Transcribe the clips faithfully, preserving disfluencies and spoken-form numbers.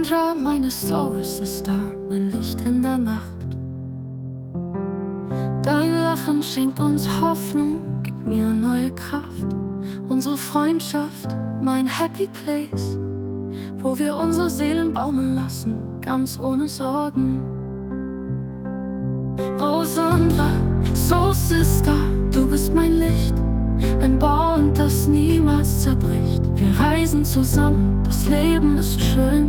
Sandra, meine Soul-Sister, mein Licht in der Nacht. Dein Lachen schenkt uns Hoffnung, gibt mir neue Kraft. Unsere Freundschaft, mein Happy Place, wo wir unsere Seelen baumeln lassen, ganz ohne Sorgen. Oh Sandra, Soul-Sister, du bist mein Licht, ein Bond, das niemals zerbricht. Wir reisen zusammen, das Leben ist schön.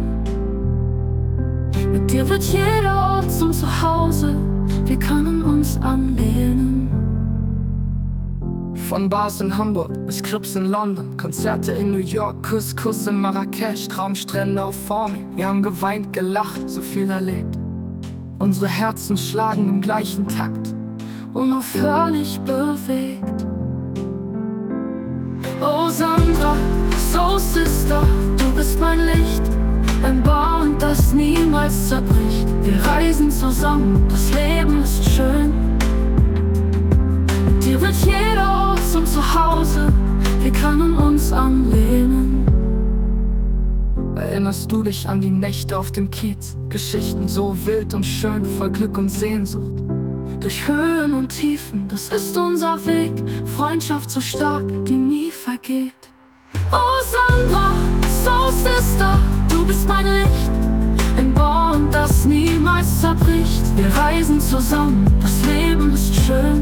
Mit dir wird jeder Ort zum Zuhause, wir können uns anlehnen. Von Bars in Hamburg bis Clubs in London, Konzerte in New York, Kuss, Kuss in Marrakesch, Traumstrände auf Formel. Wir haben geweint, gelacht, so viel erlebt. Unsere Herzen schlagen im gleichen Takt, unaufhörlich bewegt. Oh Sandra, Soul-Sister, du bist mein Licht, ein Bond, das niemals zerbricht. Wir reisen zusammen, das Leben ist schön. Mit dir wird jeder Ort zum Zuhause, wir können uns anlehnen. Erinnerst du dich an die Nächte auf dem Kiez? Geschichten so wild und schön, voll Glück und Sehnsucht. Durch Höhen und Tiefen, das ist unser Weg. Freundschaft so stark, die nie vergeht. Oh Sandra, Soul-Sister, du bist mein Licht, ein Bond, das niemals zerbricht. Wir reisen zusammen, das Leben ist schön.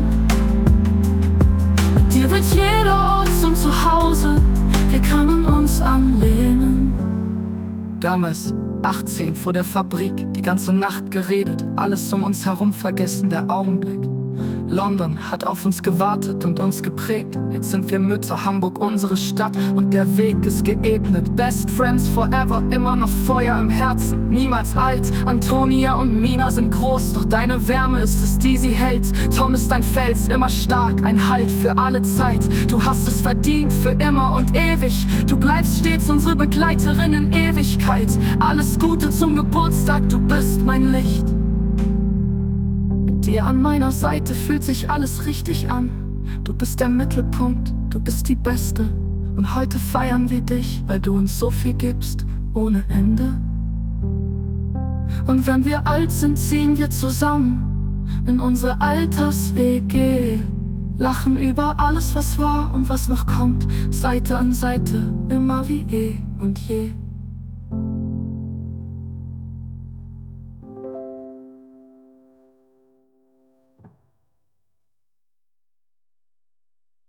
Mit dir wird jeder Ort zum Zuhause, wir können uns anlehnen. Damals, achtzehn, vor der Fabrik, die ganze Nacht geredet, alles um uns herum vergessen, der Augenblick. London hat auf uns gewartet und uns geprägt. Jetzt sind wir Mütter, Hamburg unsere Stadt und der Weg ist geebnet. Best Friends forever, immer noch Feuer im Herzen, niemals alt. Antonia und Mina sind groß, doch deine Wärme ist es, die sie hält. Tom ist ein Fels, immer stark, ein Halt für alle Zeit. Du hast es verdient, für immer und ewig. Du bleibst stets unsere Begleiterin in Ewigkeit. Alles Gute zum Geburtstag, du bist mein Licht. Dir an meiner Seite fühlt sich alles richtig an. Du bist der Mittelpunkt, du bist die Beste. Und heute feiern wir dich, weil du uns so viel gibst, ohne Ende. Und wenn wir alt sind, ziehen wir zusammen in unsere Alters-W G. Lachen über alles, was war und was noch kommt, Seite an Seite, immer wie eh und je.